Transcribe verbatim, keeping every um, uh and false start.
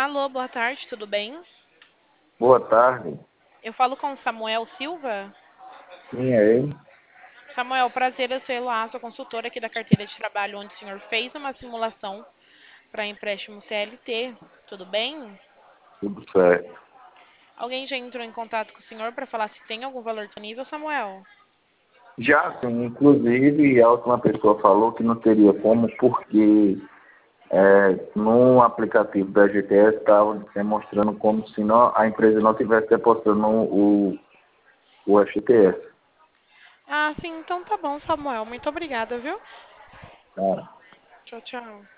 Alô, boa tarde, tudo bem? Boa tarde. Eu falo com o Samuel Silva. Sim, é ele. Samuel, prazer, eu sou Eloá, sou consultora aqui da carteira de trabalho, onde o senhor fez uma simulação para empréstimo C L T. Tudo bem? Tudo certo. Alguém já entrou em contato com o senhor para falar se tem algum valor disponível, Samuel? Já, sim, inclusive, a última pessoa falou que não teria como, porque é, no aplicativo da G T S estava demonstrando como se não, a empresa não tivesse depositando o, o F G T S. Ah, sim, então tá bom, Samuel. Muito obrigada, viu? Tá. Tchau, tchau.